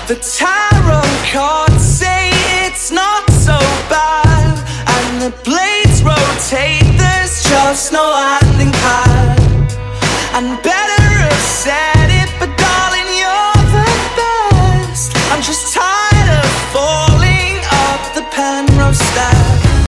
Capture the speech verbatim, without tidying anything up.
The tarot cards say it's not so bad, and the blades rotate, there's just no handing pad. And better have said